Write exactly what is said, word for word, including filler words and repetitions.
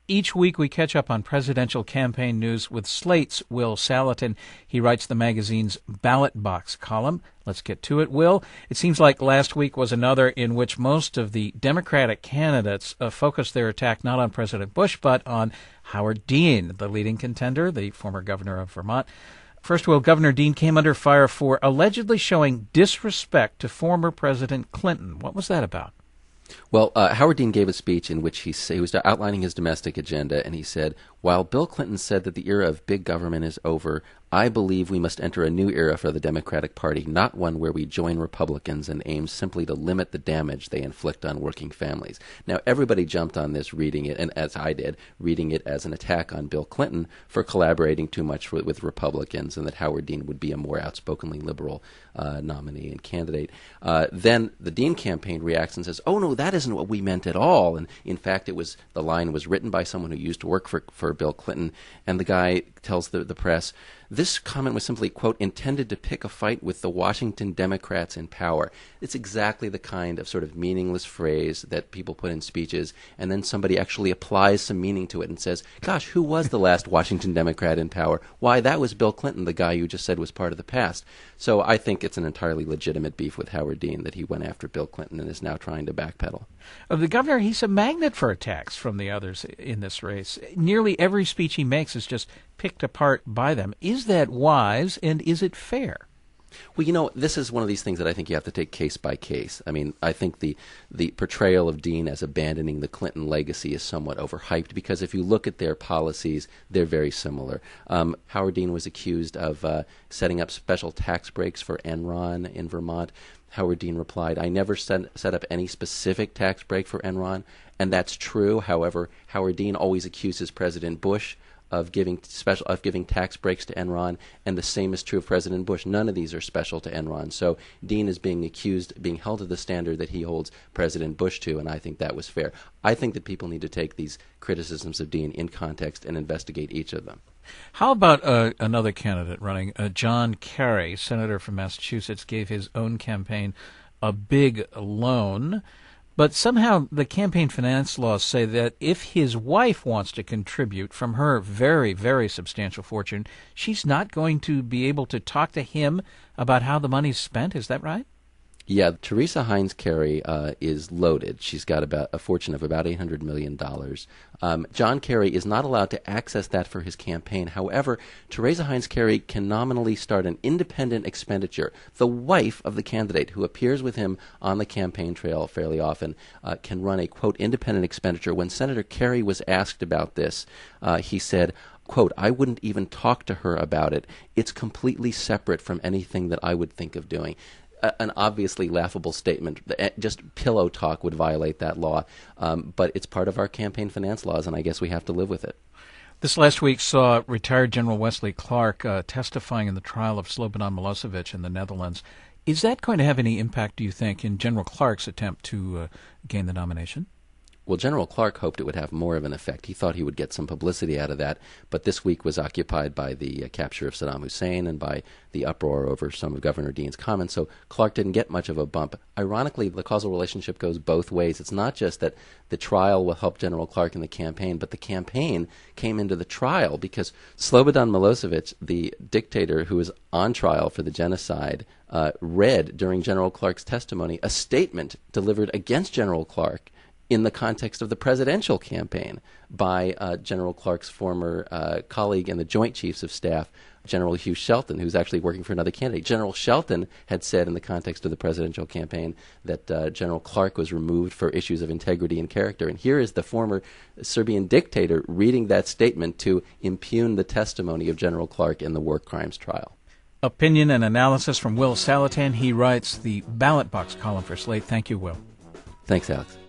Each week we catch up on presidential campaign news with Slate's Will Salatin. He writes the magazine's Ballot Box column. Let's get to it, Will. It seems like last week was another in which most of the Democratic candidates uh, focused their attack not on President Bush, but on Howard Dean, the leading contender, the former governor of Vermont. First, Will, Governor Dean came under fire for allegedly showing disrespect to former President Clinton. What was that about? Well, uh, Howard Dean gave a speech in which he, say, he was outlining his domestic agenda, and he said, while Bill Clinton said that the era of big government is over, I believe we must enter a new era for the Democratic Party, not one where we join Republicans and aim simply to limit the damage they inflict on working families. Now, everybody jumped on this reading it, and as I did, reading it as an attack on Bill Clinton for collaborating too much with, with Republicans, and that Howard Dean would be a more outspokenly liberal uh, nominee and candidate. Uh, then the Dean campaign reacts and says, oh, no, that isn't what we meant at all. And in fact, it was the line was written by someone who used to work for, for Bill Clinton, and the guy tells the, the press, this comment was simply, quote, intended to pick a fight with the Washington Democrats in power. It's exactly the kind of sort of meaningless phrase that people put in speeches, and then somebody actually applies some meaning to it and says, gosh, who was the last Washington Democrat in power? Why, that was Bill Clinton, the guy you just said was part of the past. So I think it's an entirely legitimate beef with Howard Dean that he went after Bill Clinton and is now trying to backpedal. Uh, the governor, he's a magnet for attacks from the others in this race. Nearly every speech he makes is just picked apart by them. Is that wise, and is it fair? Well, you know, this is one of these things that I think you have to take case by case. I mean, I think the, the portrayal of Dean as abandoning the Clinton legacy is somewhat overhyped because if you look at their policies, they're very similar. Um, Howard Dean was accused of uh, setting up special tax breaks for Enron in Vermont. Howard Dean replied, I never set, set up any specific tax break for Enron, and that's true. However, Howard Dean always accuses President Bush of giving special of giving tax breaks to Enron, and the same is true of President Bush. None of these are special to Enron. So Dean is being accused, being held to the standard that he holds President Bush to, and I think that was fair. I think that people need to take these criticisms of Dean in context and investigate each of them. How about uh, another candidate running? Uh, John Kerry, senator from Massachusetts, gave his own campaign a big loan. But somehow the campaign finance laws say that if his wife wants to contribute from her very, very substantial fortune, she's not going to be able to talk to him about how the money's spent. Is that right? Yeah, Teresa Heinz Kerry uh, is loaded. She's got about a fortune of about eight hundred million dollars. Um, John Kerry is not allowed to access that for his campaign. However, Teresa Heinz Kerry can nominally start an independent expenditure. The wife of the candidate, who appears with him on the campaign trail fairly often, uh, can run a, quote, independent expenditure. When Senator Kerry was asked about this, uh, he said, quote, I wouldn't even talk to her about it. It's completely separate from anything that I would think of doing. An obviously laughable statement. Just pillow talk would violate that law, um, but it's part of our campaign finance laws, and I guess we have to live with it. This last week saw retired General Wesley Clark uh, testifying in the trial of Slobodan Milosevic in the Netherlands. Is that going to have any impact, do you think, in General Clark's attempt to uh, gain the nomination? Well, General Clark hoped it would have more of an effect. He thought he would get some publicity out of that, but this week was occupied by the uh, capture of Saddam Hussein and by the uproar over some of Governor Dean's comments, so Clark didn't get much of a bump. Ironically, the causal relationship goes both ways. It's not just that the trial will help General Clark in the campaign, but the campaign came into the trial because Slobodan Milosevic, the dictator who was on trial for the genocide, uh, read during General Clark's testimony a statement delivered against General Clark in the context of the presidential campaign by uh, General Clark's former uh, colleague and the Joint Chiefs of Staff, General Hugh Shelton, who's actually working for another candidate. General Shelton had said in the context of the presidential campaign that uh, General Clark was removed for issues of integrity and character. And here is the former Serbian dictator reading that statement to impugn the testimony of General Clark in the war crimes trial. Opinion and analysis from Will Salatin. He writes the Ballot Box column for Slate. Thank you, Will. Thanks, Alex.